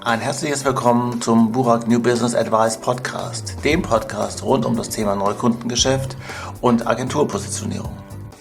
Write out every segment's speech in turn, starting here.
Ein herzliches Willkommen zum Burak New Business Advice Podcast, dem Podcast rund um das Thema Neukundengeschäft und Agenturpositionierung.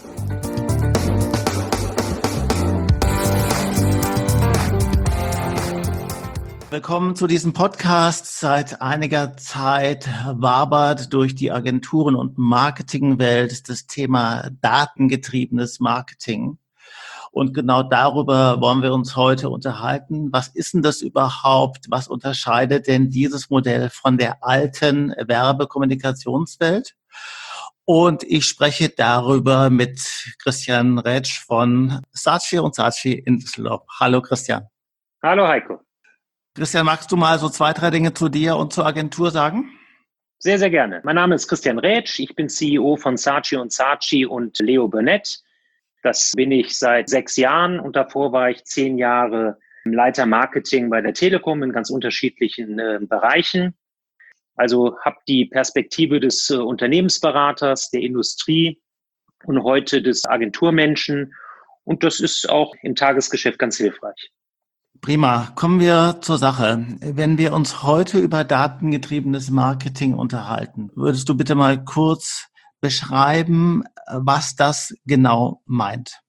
Willkommen zu diesem Podcast. Seit einiger Zeit wabert durch die Agenturen- und Marketingwelt das Thema datengetriebenes Marketing. Und genau darüber wollen wir uns heute unterhalten. Was ist denn das überhaupt? Was unterscheidet denn dieses Modell von der alten Werbekommunikationswelt? Und ich spreche darüber mit Christian Rätsch von Saatchi & Saatchi in Düsseldorf. Hallo Christian. Hallo Heiko. Christian, magst du mal so 2, 3 Dinge zu dir und zur Agentur sagen? Sehr, sehr gerne. Mein Name ist Christian Rätsch. Ich bin CEO von Saatchi & Saatchi und Leo Burnett. Das bin ich seit 6 Jahren und davor war ich 10 Jahre Leiter Marketing bei der Telekom in ganz unterschiedlichen Bereichen. Also habe die Perspektive des Unternehmensberaters, der Industrie und heute des Agenturmenschen. Und das ist auch im Tagesgeschäft ganz hilfreich. Prima. Kommen wir zur Sache. Wenn wir uns heute über datengetriebenes Marketing unterhalten, würdest du bitte mal kurz beschreiben, was das genau meint?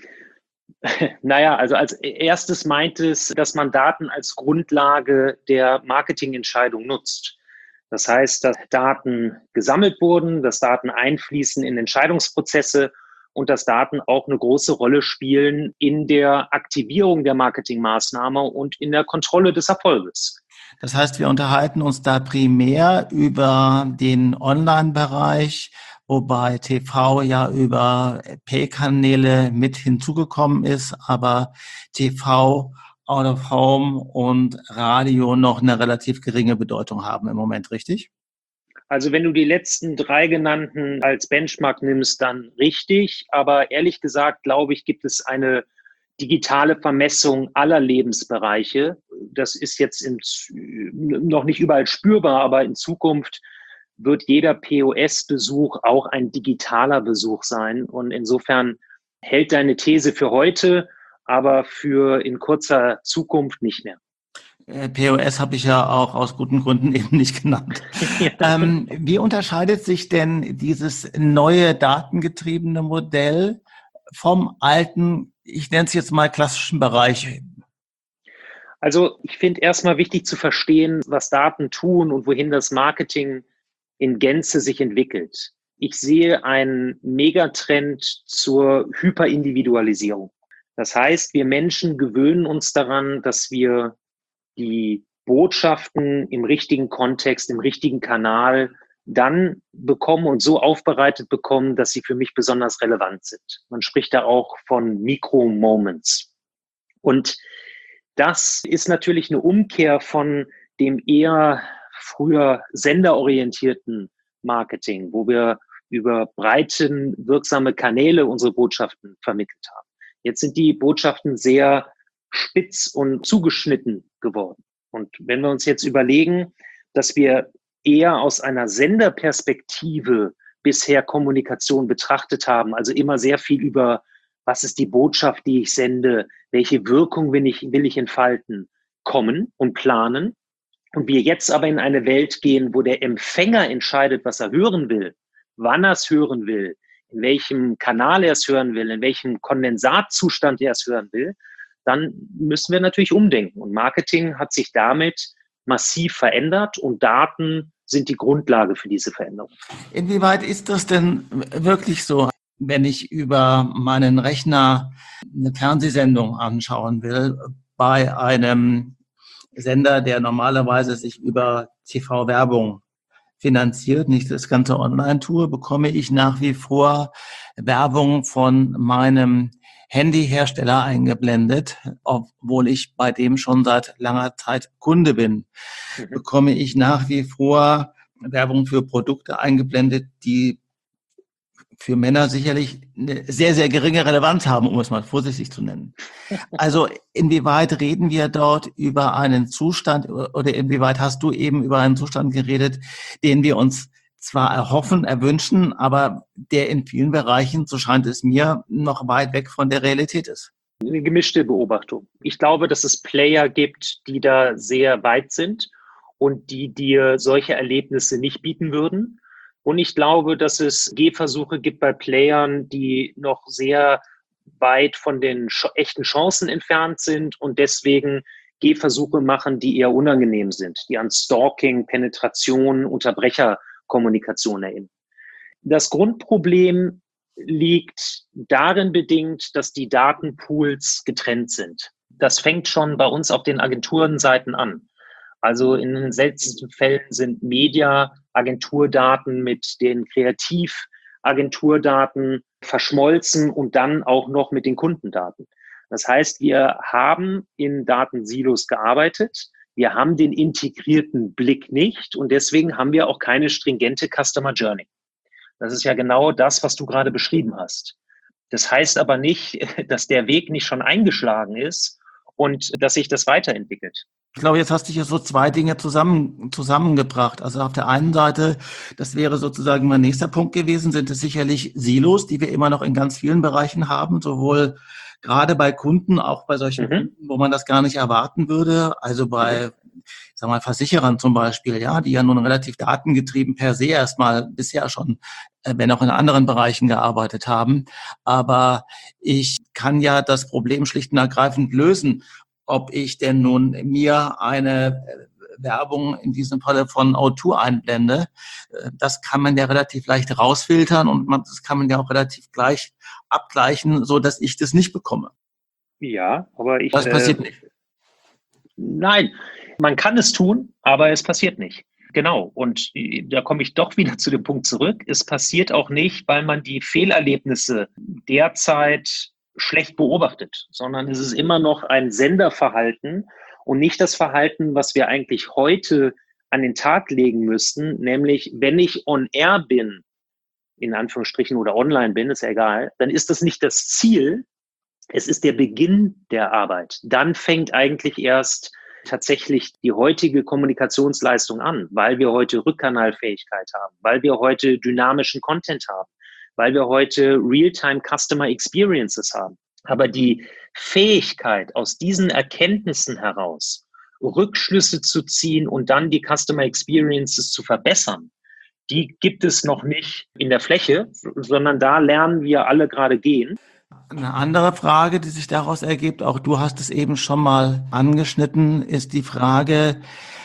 Naja, also als erstes meint es, dass man Daten als Grundlage der Marketingentscheidung nutzt. Das heißt, dass Daten gesammelt wurden, dass Daten einfließen in Entscheidungsprozesse und dass Daten auch eine große Rolle spielen in der Aktivierung der Marketingmaßnahme und in der Kontrolle des Erfolges. Das heißt, wir unterhalten uns da primär über den Online-Bereich, wobei TV ja über Pay-Kanäle mit hinzugekommen ist, aber TV, Out of Home und Radio noch eine relativ geringe Bedeutung haben im Moment, richtig? Also wenn du die letzten 3 genannten als Benchmark nimmst, dann richtig. Aber ehrlich gesagt, glaube ich, gibt es eine digitale Vermessung aller Lebensbereiche. Das ist jetzt noch nicht überall spürbar, aber in Zukunft wird jeder POS-Besuch auch ein digitaler Besuch sein. Und insofern hält deine These für heute, aber für in kurzer Zukunft nicht mehr. POS habe ich ja auch aus guten Gründen eben nicht genannt. Ja. Wie unterscheidet sich denn dieses neue datengetriebene Modell vom alten, ich nenne es jetzt mal klassischen Bereich? Also ich finde erstmal wichtig zu verstehen, was Daten tun und wohin das Marketing in Gänze sich entwickelt. Ich sehe einen Megatrend zur Hyperindividualisierung. Das heißt, wir Menschen gewöhnen uns daran, dass wir die Botschaften im richtigen Kontext, im richtigen Kanal dann bekommen und so aufbereitet bekommen, dass sie für mich besonders relevant sind. Man spricht da auch von Micro-Moments. Und das ist natürlich eine Umkehr von dem eher früher senderorientierten Marketing, wo wir über breiten, wirksame Kanäle unsere Botschaften vermittelt haben. Jetzt sind die Botschaften sehr spitz und zugeschnitten geworden. Und wenn wir uns jetzt überlegen, dass wir eher aus einer Senderperspektive bisher Kommunikation betrachtet haben, also immer sehr viel über, was ist die Botschaft, die ich sende, welche Wirkung will ich entfalten, kommen und planen. Und wir jetzt aber in eine Welt gehen, wo der Empfänger entscheidet, was er hören will, wann er es hören will, in welchem Kanal er es hören will, in welchem Kondensatzustand er es hören will, dann müssen wir natürlich umdenken. Und Marketing hat sich damit massiv verändert und Daten sind die Grundlage für diese Veränderung. Inwieweit ist das denn wirklich so, wenn ich über meinen Rechner eine Fernsehsendung anschauen will, bei einem Sender, der normalerweise sich über TV-Werbung finanziert, nicht das ganze Online-Tour, bekomme ich nach wie vor Werbung von meinem Handyhersteller eingeblendet, obwohl ich bei dem schon seit langer Zeit Kunde bin. Bekomme ich nach wie vor Werbung für Produkte eingeblendet, die für Männer sicherlich eine sehr, sehr geringe Relevanz haben, um es mal vorsichtig zu nennen. Also inwieweit reden wir dort über einen Zustand oder inwieweit hast du eben über einen Zustand geredet, den wir uns zwar erhoffen, erwünschen, aber der in vielen Bereichen, so scheint es mir, noch weit weg von der Realität ist? Eine gemischte Beobachtung. Ich glaube, dass es Player gibt, die da sehr weit sind und die dir solche Erlebnisse nicht bieten würden. Und ich glaube, dass es Gehversuche gibt bei Playern, die noch sehr weit von den echten Chancen entfernt sind und deswegen Gehversuche machen, die eher unangenehm sind, die an Stalking, Penetration, Unterbrecherkommunikation erinnern. Das Grundproblem liegt darin bedingt, dass die Datenpools getrennt sind. Das fängt schon bei uns auf den Agenturenseiten an. Also in den seltensten Fällen sind Media-Agenturdaten mit den Kreativ-Agenturdaten verschmolzen und dann auch noch mit den Kundendaten. Das heißt, wir haben in Datensilos gearbeitet. Wir haben den integrierten Blick nicht und deswegen haben wir auch keine stringente Customer Journey. Das ist ja genau das, was du gerade beschrieben hast. Das heißt aber nicht, dass der Weg nicht schon eingeschlagen ist und dass sich das weiterentwickelt. Ich glaube, jetzt hast du hier so zwei Dinge zusammengebracht. Also auf der einen Seite, das wäre sozusagen mein nächster Punkt gewesen, sind es sicherlich Silos, die wir immer noch in ganz vielen Bereichen haben, sowohl gerade bei Kunden, auch bei solchen Kunden, wo man das gar nicht erwarten würde. Also bei, ich sag mal, Versicherern zum Beispiel, ja, die ja nun relativ datengetrieben per se erstmal bisher schon, wenn auch in anderen Bereichen gearbeitet haben. Aber ich kann ja das Problem schlicht und ergreifend lösen, ob ich denn nun mir eine Werbung in diesem Falle von O2 einblende. Das kann man ja relativ leicht rausfiltern und das kann man ja auch relativ gleich abgleichen, so dass ich das nicht bekomme. Ja, aber das passiert nicht. Nein, man kann es tun, aber es passiert nicht. Genau. Und da komme ich doch wieder zu dem Punkt zurück. Es passiert auch nicht, weil man die Fehlerlebnisse derzeit schlecht beobachtet, sondern es ist immer noch ein Senderverhalten und nicht das Verhalten, was wir eigentlich heute an den Tag legen müssten, nämlich wenn ich on air bin, in Anführungsstrichen oder online bin, ist ja egal, dann ist das nicht das Ziel, es ist der Beginn der Arbeit. Dann fängt eigentlich erst tatsächlich die heutige Kommunikationsleistung an, weil wir heute Rückkanalfähigkeit haben, weil wir heute dynamischen Content haben, weil wir heute Real-Time Customer Experiences haben. Aber die Fähigkeit, aus diesen Erkenntnissen heraus Rückschlüsse zu ziehen und dann die Customer Experiences zu verbessern, die gibt es noch nicht in der Fläche, sondern da lernen wir alle gerade gehen. Eine andere Frage, die sich daraus ergibt, auch du hast es eben schon mal angeschnitten, ist die Frage,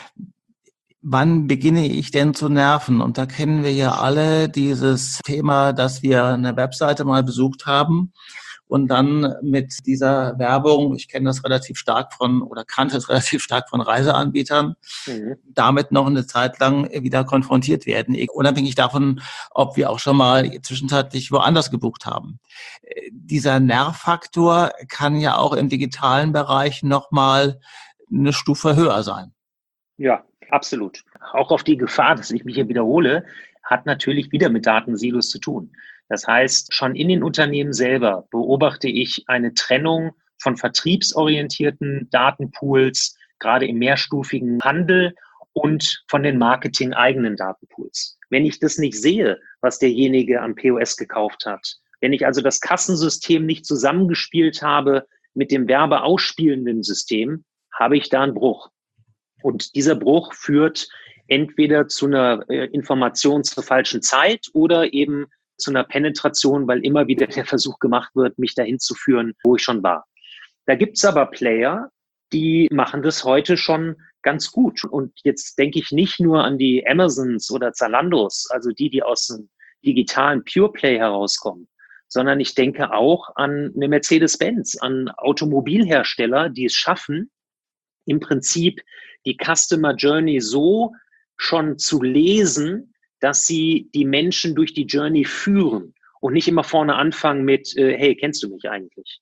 wann beginne ich denn zu nerven? Und da kennen wir ja alle dieses Thema, dass wir eine Webseite mal besucht haben und dann mit dieser Werbung, ich kenne das relativ stark oder kannte es relativ stark von Reiseanbietern, damit noch eine Zeit lang wieder konfrontiert werden, unabhängig davon, ob wir auch schon mal zwischenzeitlich woanders gebucht haben. Dieser Nervfaktor kann ja auch im digitalen Bereich nochmal eine Stufe höher sein. Ja, absolut. Auch auf die Gefahr, dass ich mich hier wiederhole, hat natürlich wieder mit Datensilos zu tun. Das heißt, schon in den Unternehmen selber beobachte ich eine Trennung von vertriebsorientierten Datenpools, gerade im mehrstufigen Handel und von den marketing-eigenen Datenpools. Wenn ich das nicht sehe, was derjenige am POS gekauft hat, wenn ich also das Kassensystem nicht zusammengespielt habe mit dem werbeausspielenden System, habe ich da einen Bruch. Und dieser Bruch führt entweder zu einer Information zur falschen Zeit oder eben zu einer Penetration, weil immer wieder der Versuch gemacht wird, mich dahin zu führen, wo ich schon war. Da gibt's aber Player, die machen das heute schon ganz gut. Und jetzt denke ich nicht nur an die Amazons oder Zalandos, also die aus dem digitalen Pure Play herauskommen, sondern ich denke auch an eine Mercedes-Benz, an Automobilhersteller, die es schaffen, im Prinzip die Customer Journey so schon zu lesen, dass sie die Menschen durch die Journey führen und nicht immer vorne anfangen mit, hey, kennst du mich eigentlich?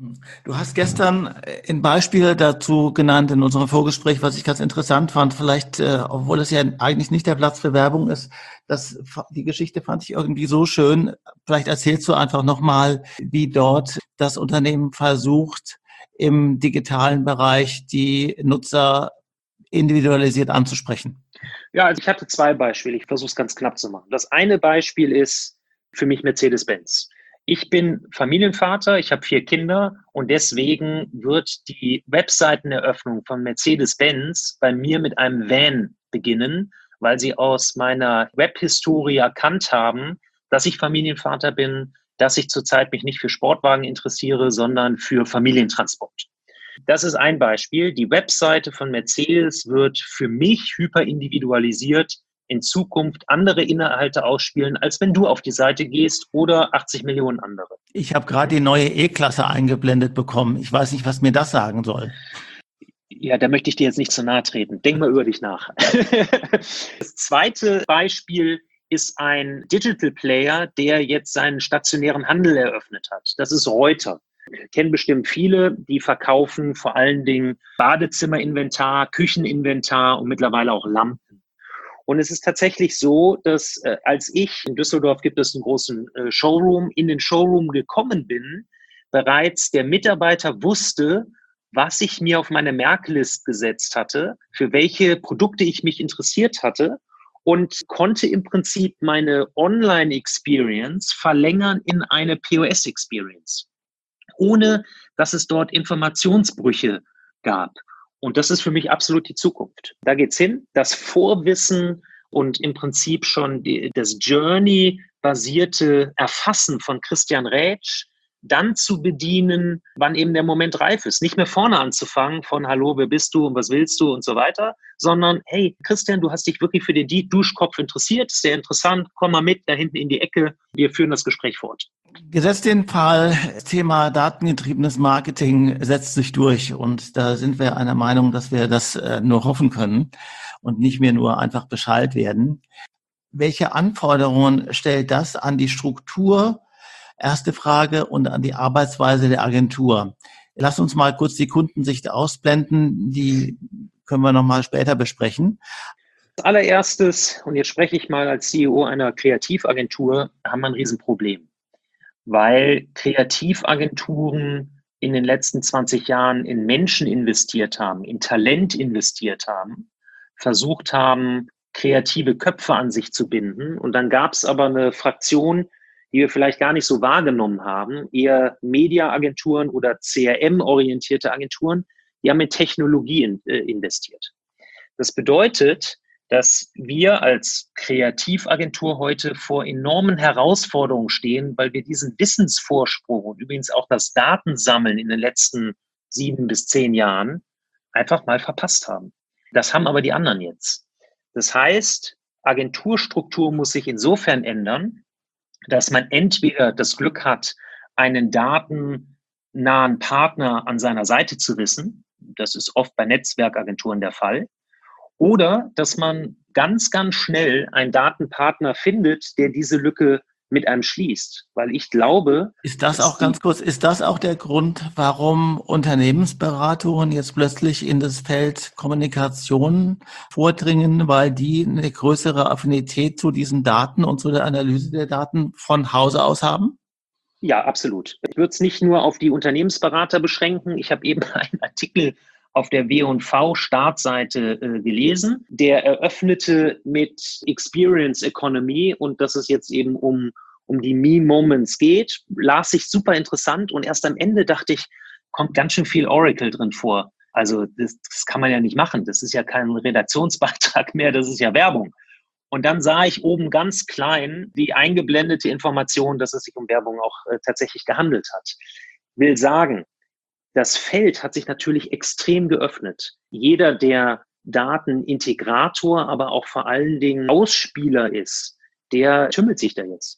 Du hast gestern ein Beispiel dazu genannt in unserem Vorgespräch, was ich ganz interessant fand. Vielleicht, obwohl es ja eigentlich nicht der Platz für Werbung ist, die Geschichte fand ich irgendwie so schön. Vielleicht erzählst du einfach nochmal, wie dort das Unternehmen versucht, im digitalen Bereich die Nutzer individualisiert anzusprechen. Ja, also ich hatte zwei Beispiele. Ich versuche es ganz knapp zu machen. Das eine Beispiel ist für mich Mercedes-Benz. Ich bin Familienvater, ich habe 4 Kinder und deswegen wird die Webseiteneröffnung von Mercedes-Benz bei mir mit einem Van beginnen, weil sie aus meiner Webhistorie erkannt haben, dass ich Familienvater bin, dass ich zurzeit mich nicht für Sportwagen interessiere, sondern für Familientransport. Das ist ein Beispiel. Die Webseite von Mercedes wird für mich hyperindividualisiert in Zukunft andere Inhalte ausspielen, als wenn du auf die Seite gehst oder 80 Millionen andere. Ich habe gerade die neue E-Klasse eingeblendet bekommen. Ich weiß nicht, was mir das sagen soll. Ja, da möchte ich dir jetzt nicht zu nahe treten. Denk mal über dich nach. Das zweite Beispiel ist ein Digital Player, der jetzt seinen stationären Handel eröffnet hat. Das ist Reuter. Kennen bestimmt viele, die verkaufen vor allen Dingen Badezimmerinventar, Kücheninventar und mittlerweile auch Lampen. Und es ist tatsächlich so, dass in Düsseldorf gibt es einen großen Showroom, in den Showroom gekommen bin, bereits der Mitarbeiter wusste, was ich mir auf meine Merklist gesetzt hatte, für welche Produkte ich mich interessiert hatte und konnte im Prinzip meine Online-Experience verlängern in eine POS-Experience, ohne dass es dort Informationsbrüche gab. Und das ist für mich absolut die Zukunft. Da geht's hin. Das Vorwissen und im Prinzip schon das Journey-basierte Erfassen von Christian Rätsch dann zu bedienen, wann eben der Moment reif ist. Nicht mehr vorne anzufangen von hallo, wer bist du und was willst du und so weiter, sondern hey, Christian, du hast dich wirklich für den Duschkopf interessiert, ist sehr interessant, komm mal mit da hinten in die Ecke, wir führen das Gespräch fort. Gesetzt den Fall, das Thema datengetriebenes Marketing setzt sich durch und da sind wir einer Meinung, dass wir das nur hoffen können und nicht mehr nur einfach Bescheid werden. Welche Anforderungen stellt das an die Struktur? Erste Frage und an die Arbeitsweise der Agentur. Lass uns mal kurz die Kundensicht ausblenden, die können wir nochmal später besprechen. Als allererstes, und jetzt spreche ich mal als CEO einer Kreativagentur, haben wir ein Riesenproblem, weil Kreativagenturen in den letzten 20 Jahren in Menschen investiert haben, in Talent investiert haben, versucht haben, kreative Köpfe an sich zu binden. Und dann gab es aber eine Fraktion, die wir vielleicht gar nicht so wahrgenommen haben, eher Media-Agenturen oder CRM-orientierte Agenturen, die haben in Technologie investiert. Das bedeutet, dass wir als Kreativagentur heute vor enormen Herausforderungen stehen, weil wir diesen Wissensvorsprung und übrigens auch das Datensammeln in den letzten 7 bis 10 Jahren einfach mal verpasst haben. Das haben aber die anderen jetzt. Das heißt, Agenturstruktur muss sich insofern ändern, dass man entweder das Glück hat, einen datennahen Partner an seiner Seite zu wissen. Das ist oft bei Netzwerkagenturen der Fall. Oder dass man ganz, ganz schnell einen Datenpartner findet, der diese Lücke mit einem schließt. Weil ich glaube... Ist das auch ganz kurz, ist das auch der Grund, warum Unternehmensberatungen jetzt plötzlich in das Feld Kommunikation vordringen, weil die eine größere Affinität zu diesen Daten und zu der Analyse der Daten von Hause aus haben? Ja, absolut. Ich würde es nicht nur auf die Unternehmensberater beschränken. Ich habe eben einen Artikel auf der W&V-Startseite gelesen. Der eröffnete mit Experience Economy und dass es jetzt eben um die Me-Moments geht. Las sich super interessant und erst am Ende dachte ich, kommt ganz schön viel Oracle drin vor. Also das kann man ja nicht machen. Das ist ja kein Redaktionsbeitrag mehr, das ist ja Werbung. Und dann sah ich oben ganz klein die eingeblendete Information, dass es sich um Werbung auch tatsächlich gehandelt hat. Will sagen, das Feld hat sich natürlich extrem geöffnet. Jeder, der Datenintegrator, aber auch vor allen Dingen Ausspieler ist, der tümmelt sich da jetzt.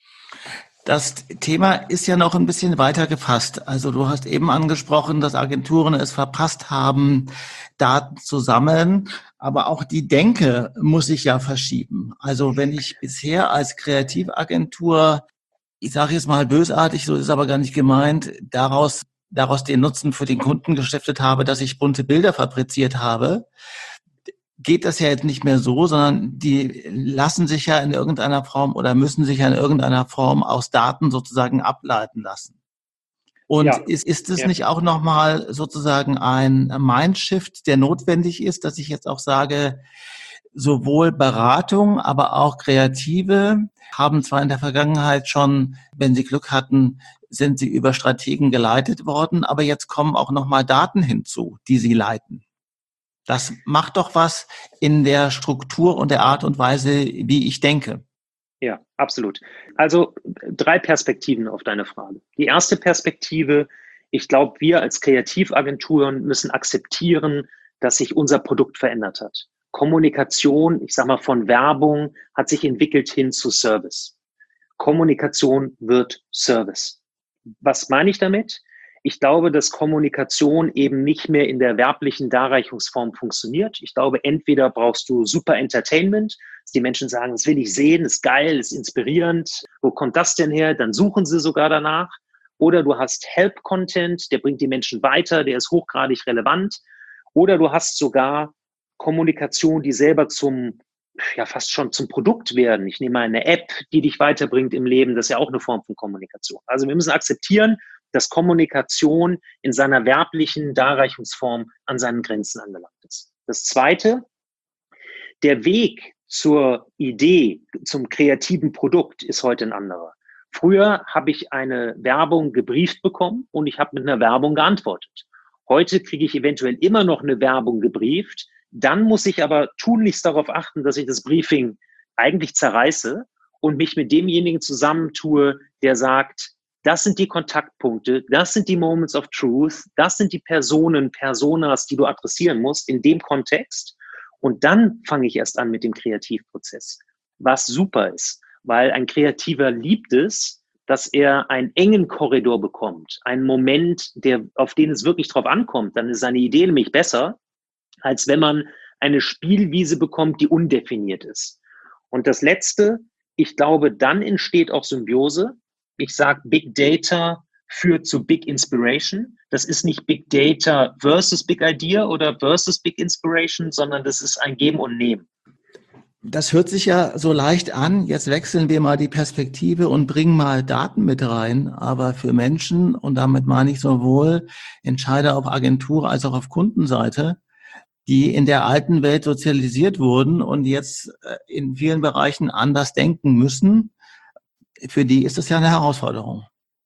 Das Thema ist ja noch ein bisschen weiter gefasst. Also du hast eben angesprochen, dass Agenturen es verpasst haben, Daten zu sammeln. Aber auch die Denke muss sich ja verschieben. Also wenn ich bisher als Kreativagentur, ich sage jetzt mal bösartig, so ist es aber gar nicht gemeint, daraus den Nutzen für den Kunden gestiftet habe, dass ich bunte Bilder fabriziert habe, geht das ja jetzt nicht mehr so, sondern die lassen sich ja in irgendeiner Form oder müssen sich ja in irgendeiner Form aus Daten sozusagen ableiten lassen. Und ja, ist es nicht auch nochmal sozusagen ein Mindshift, der notwendig ist, dass ich jetzt auch sage, sowohl Beratung, aber auch Kreative haben zwar in der Vergangenheit schon, wenn sie Glück hatten, sind sie über Strategen geleitet worden, aber jetzt kommen auch nochmal Daten hinzu, die sie leiten. Das macht doch was in der Struktur und der Art und Weise, wie ich denke. Ja, absolut. Also 3 Perspektiven auf deine Frage. Die erste Perspektive, ich glaube, wir als Kreativagenturen müssen akzeptieren, dass sich unser Produkt verändert hat. Kommunikation, ich sage mal von Werbung, hat sich entwickelt hin zu Service. Kommunikation wird Service. Was meine ich damit? Ich glaube, dass Kommunikation eben nicht mehr in der werblichen Darreichungsform funktioniert. Ich glaube, entweder brauchst du super Entertainment, dass die Menschen sagen, das will ich sehen, ist geil, ist inspirierend, wo kommt das denn her? Dann suchen sie sogar danach. Oder du hast Help-Content, der bringt die Menschen weiter, der ist hochgradig relevant. Oder du hast sogar Kommunikation, die selber fast schon zum Produkt werden. Ich nehme mal eine App, die dich weiterbringt im Leben. Das ist ja auch eine Form von Kommunikation. Also wir müssen akzeptieren, dass Kommunikation in seiner werblichen Darreichungsform an seinen Grenzen angelangt ist. Das Zweite, der Weg zur Idee, zum kreativen Produkt ist heute ein anderer. Früher habe ich eine Werbung gebrieft bekommen und ich habe mit einer Werbung geantwortet. Heute kriege ich eventuell immer noch eine Werbung gebrieft. Dann muss ich aber tunlichst darauf achten, dass ich das Briefing eigentlich zerreiße und mich mit demjenigen zusammentue, der sagt, das sind die Kontaktpunkte, das sind die Moments of Truth, das sind die Personas, die du adressieren musst in dem Kontext. Und dann fange ich erst an mit dem Kreativprozess, was super ist, weil ein Kreativer liebt es, dass er einen engen Korridor bekommt, einen Moment, auf den es wirklich drauf ankommt. Dann ist seine Idee nämlich besser, als wenn man eine Spielwiese bekommt, die undefiniert ist. Und das Letzte, ich glaube, dann entsteht auch Symbiose. Ich sage, Big Data führt zu Big Inspiration. Das ist nicht Big Data versus Big Idea oder versus Big Inspiration, sondern das ist ein Geben und Nehmen. Das hört sich ja so leicht an. Jetzt wechseln wir mal die Perspektive und bringen mal Daten mit rein. Aber für Menschen, und damit meine ich sowohl Entscheider auf Agentur als auch auf Kundenseite, die in der alten Welt sozialisiert wurden und jetzt in vielen Bereichen anders denken müssen, für die ist das ja eine Herausforderung.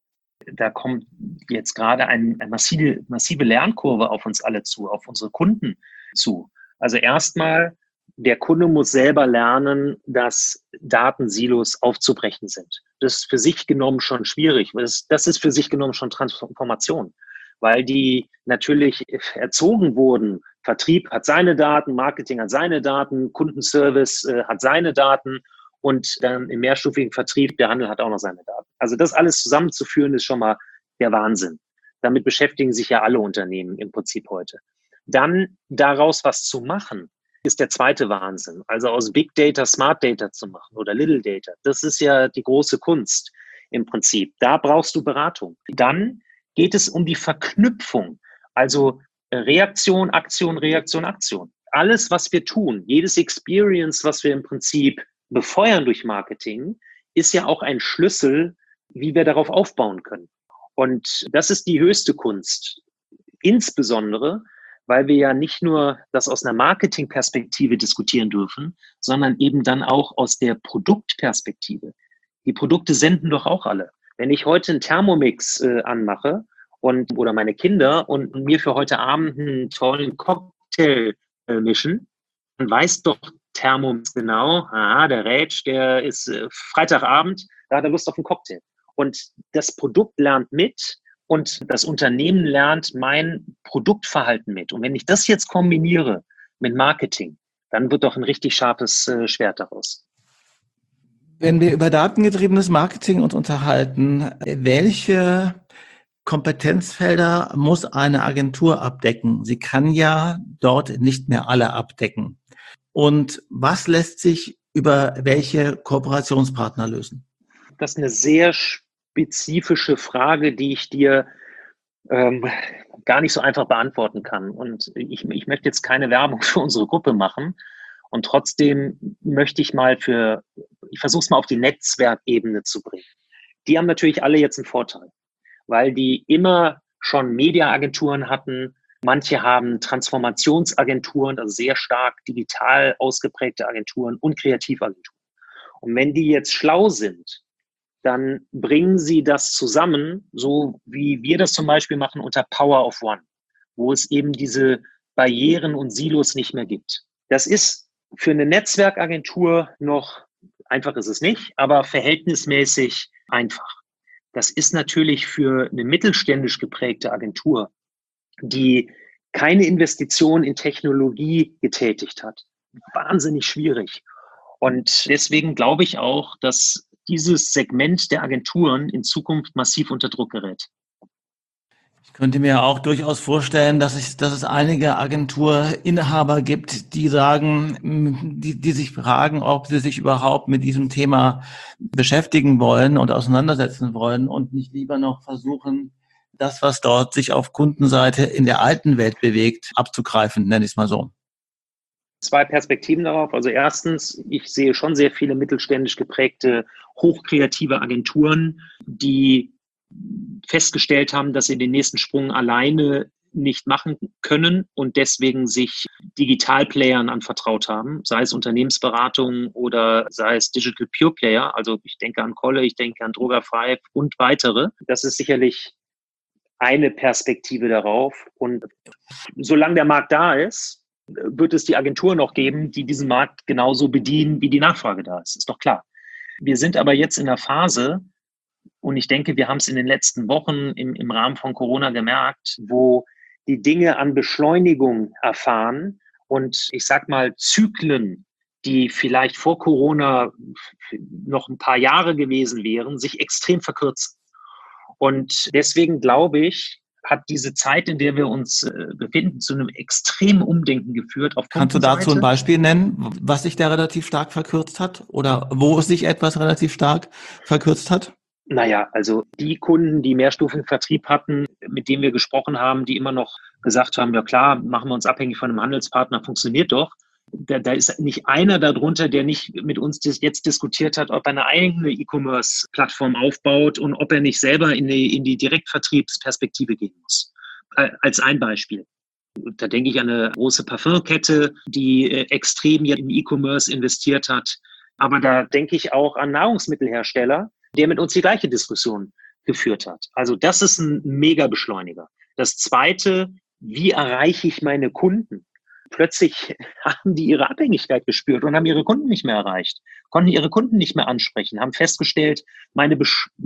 Da kommt jetzt gerade eine massive Lernkurve auf uns alle zu, auf unsere Kunden zu. Also erstmal, der Kunde muss selber lernen, dass Datensilos aufzubrechen sind. Das ist für sich genommen schon schwierig. Das ist für sich genommen schon Transformation, weil die natürlich erzogen wurden. Vertrieb hat seine Daten, Marketing hat seine Daten, Kundenservice hat seine Daten und dann im mehrstufigen Vertrieb, der Handel hat auch noch seine Daten. Also das alles zusammenzuführen, ist schon mal der Wahnsinn. Damit beschäftigen sich ja alle Unternehmen im Prinzip heute. Dann daraus was zu machen, ist der zweite Wahnsinn. Also aus Big Data Smart Data zu machen oder Little Data, das ist ja die große Kunst im Prinzip. Da brauchst du Beratung. Dann geht es um die Verknüpfung, also Reaktion, Aktion, Reaktion, Aktion. Alles, was wir tun, jedes Experience, was wir im Prinzip befeuern durch Marketing, ist ja auch ein Schlüssel, wie wir darauf aufbauen können. Und das ist die höchste Kunst. Insbesondere, weil wir ja nicht nur das aus einer Marketingperspektive diskutieren dürfen, sondern eben dann auch aus der Produktperspektive. Die Produkte senden doch auch alle. Wenn ich heute einen Thermomix anmache oder meine Kinder und mir für heute Abend einen tollen Cocktail mischen, dann weiß doch Thermomix genau, der Rätsch, der ist Freitagabend, da hat er Lust auf einen Cocktail. Und das Produkt lernt mit und das Unternehmen lernt mein Produktverhalten mit. Und wenn ich das jetzt kombiniere mit Marketing, dann wird doch ein richtig scharfes Schwert daraus. Wenn wir über datengetriebenes Marketing uns unterhalten, welche Kompetenzfelder muss eine Agentur abdecken? Sie kann ja dort nicht mehr alle abdecken. Und was lässt sich über welche Kooperationspartner lösen? Das ist eine sehr spezifische Frage, die ich dir gar nicht so einfach beantworten kann. Und ich möchte jetzt keine Werbung für unsere Gruppe machen. Und trotzdem möchte ich versuche es mal auf die Netzwerkebene zu bringen. Die haben natürlich alle jetzt einen Vorteil, weil die immer schon Mediaagenturen hatten, Manche haben Transformationsagenturen, also sehr stark digital ausgeprägte Agenturen und Kreativagenturen. Und wenn die jetzt schlau sind, dann bringen sie das zusammen, so wie wir das zum Beispiel machen unter Power of One, wo es eben diese Barrieren und Silos nicht mehr gibt. Das ist für eine Netzwerkagentur noch, einfach ist es nicht, aber verhältnismäßig einfach. Das ist natürlich für eine mittelständisch geprägte Agentur, die keine Investition in Technologie getätigt hat, wahnsinnig schwierig. Und deswegen glaube ich auch, dass dieses Segment der Agenturen in Zukunft massiv unter Druck gerät. Ich könnte mir auch durchaus vorstellen, dass es einige Agenturinhaber gibt, die sagen, die sich fragen, ob sie sich überhaupt mit diesem Thema beschäftigen wollen und auseinandersetzen wollen und nicht lieber noch versuchen, das, was dort sich auf Kundenseite in der alten Welt bewegt, abzugreifen, nenne ich es mal so. Zwei Perspektiven darauf. Also erstens, ich sehe schon sehr viele mittelständisch geprägte, hochkreative Agenturen, die festgestellt haben, dass sie den nächsten Sprung alleine nicht machen können und deswegen sich Digitalplayern anvertraut haben, sei es Unternehmensberatung oder sei es Digital Pure Player. Also ich denke an Kolle, ich denke an Droga5 und weitere. Das ist sicherlich eine Perspektive darauf. Und solange der Markt da ist, wird es die Agenturen noch geben, die diesen Markt genauso bedienen, wie die Nachfrage da ist. Ist doch klar. Wir sind aber jetzt in der Phase, und ich denke, wir haben es in den letzten Wochen im Rahmen von Corona gemerkt, wo die Dinge an Beschleunigung erfahren und ich sag mal Zyklen, die vielleicht vor Corona noch ein paar Jahre gewesen wären, sich extrem verkürzen. Und deswegen glaube ich, hat diese Zeit, in der wir uns befinden, zu einem extremen Umdenken geführt. Auf Kannst du dazu ein Beispiel nennen, was sich da relativ stark verkürzt hat oder wo sich etwas relativ stark verkürzt hat? Naja, also die Kunden, die mehrstufigen Vertrieb hatten, mit denen wir gesprochen haben, die immer noch gesagt haben, ja klar, machen wir uns abhängig von einem Handelspartner, funktioniert doch. Da ist nicht einer darunter, der nicht mit uns jetzt diskutiert hat, ob er eine eigene E-Commerce-Plattform aufbaut und ob er nicht selber in die Direktvertriebsperspektive gehen muss. Als ein Beispiel. Da denke ich an eine große Parfumkette, die extrem im E-Commerce investiert hat. Aber da denke ich auch an Nahrungsmittelhersteller, der mit uns die gleiche Diskussion geführt hat. Also das ist ein Mega-Beschleuniger. Das Zweite, wie erreiche ich meine Kunden? Plötzlich haben die ihre Abhängigkeit gespürt und haben ihre Kunden nicht mehr erreicht, konnten ihre Kunden nicht mehr ansprechen, haben festgestellt, meine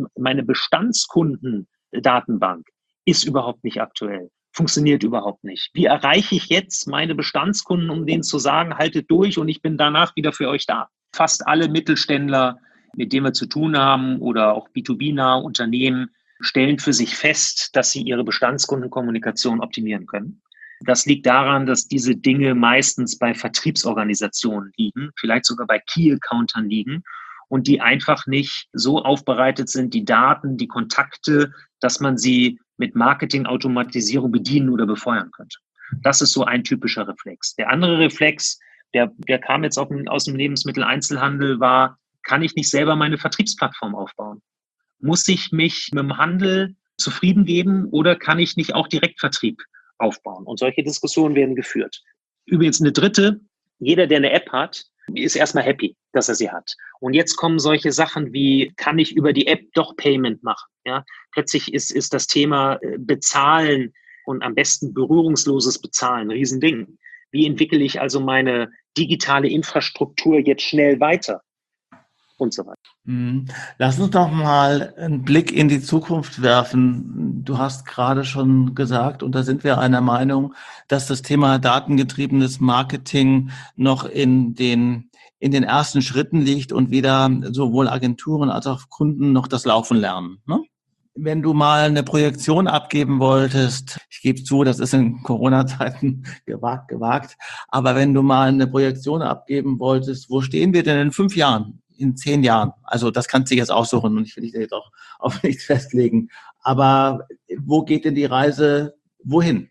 Bestandskundendatenbank ist überhaupt nicht aktuell, funktioniert überhaupt nicht. Wie erreiche ich jetzt meine Bestandskunden, um denen zu sagen, haltet durch und ich bin danach wieder für euch da? Fast alle Mittelständler, mit denen wir zu tun haben oder auch B2B-nahe Unternehmen, stellen für sich fest, dass sie ihre Bestandskundenkommunikation optimieren können. Das liegt daran, dass diese Dinge meistens bei Vertriebsorganisationen liegen, vielleicht sogar bei Key-Accountern liegen und die einfach nicht so aufbereitet sind, die Daten, die Kontakte, dass man sie mit Marketing-Automatisierung bedienen oder befeuern könnte. Das ist so ein typischer Reflex. Der andere Reflex, der kam jetzt aus dem Lebensmitteleinzelhandel, war, kann ich nicht selber meine Vertriebsplattform aufbauen? Muss ich mich mit dem Handel zufrieden geben oder kann ich nicht auch Direktvertrieb aufbauen? Und solche Diskussionen werden geführt. Übrigens eine dritte, jeder, der eine App hat, ist erstmal happy, dass er sie hat. Und jetzt kommen solche Sachen wie, kann ich über die App doch Payment machen? Ja? Plötzlich ist das Thema Bezahlen und am besten berührungsloses Bezahlen ein Riesending. Wie entwickle ich also meine digitale Infrastruktur jetzt schnell weiter? Und so weiter. Lass uns doch mal einen Blick in die Zukunft werfen. Du hast gerade schon gesagt, und da sind wir einer Meinung, dass das Thema datengetriebenes Marketing noch in den ersten Schritten liegt und weder sowohl Agenturen als auch Kunden noch das Laufen lernen, ne? Wenn du mal eine Projektion abgeben wolltest, ich gebe zu, das ist in Corona-Zeiten gewagt, aber wenn du mal eine Projektion abgeben wolltest, wo stehen wir denn in 5 Jahren? In 10 Jahren. Also das kannst du jetzt aussuchen und ich will dich jetzt auch auf nichts festlegen. Aber wo geht denn die Reise wohin?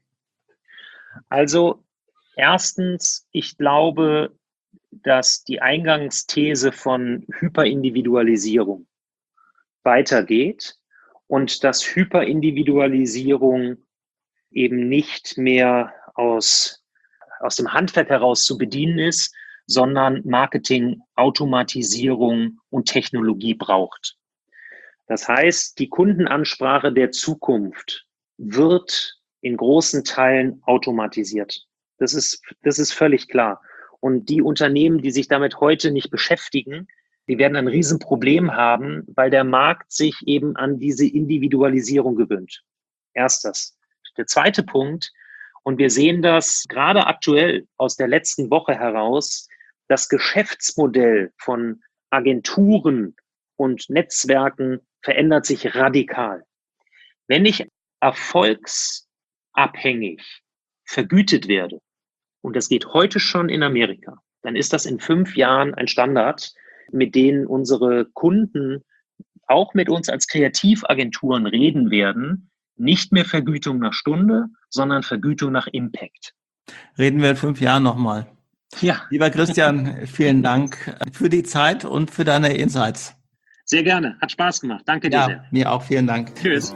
Also erstens, ich glaube, dass die Eingangsthese von Hyperindividualisierung weitergeht und dass Hyperindividualisierung eben nicht mehr aus dem Handwerk heraus zu bedienen ist, sondern Marketing, Automatisierung und Technologie braucht. Das heißt, die Kundenansprache der Zukunft wird in großen Teilen automatisiert. Das ist völlig klar. Und die Unternehmen, die sich damit heute nicht beschäftigen, die werden ein Riesenproblem haben, weil der Markt sich eben an diese Individualisierung gewöhnt. Erstes. Der zweite Punkt, und wir sehen das gerade aktuell aus der letzten Woche heraus, das Geschäftsmodell von Agenturen und Netzwerken verändert sich radikal. Wenn ich erfolgsabhängig vergütet werde, und das geht heute schon in Amerika, dann ist das in 5 Jahren ein Standard, mit denen unsere Kunden auch mit uns als Kreativagenturen reden werden. Nicht mehr Vergütung nach Stunde, sondern Vergütung nach Impact. Reden wir in 5 Jahren nochmal. Ja. Lieber Christian, vielen Dank für die Zeit und für deine Insights. Sehr gerne. Hat Spaß gemacht. Danke dir sehr. Mir auch. Vielen Dank. Tschüss.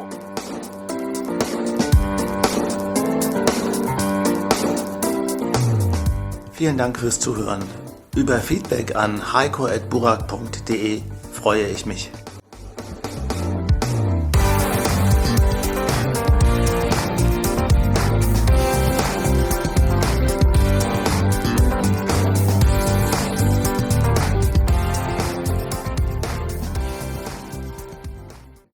Vielen Dank fürs Zuhören. Über Feedback an heiko@burak.de freue ich mich.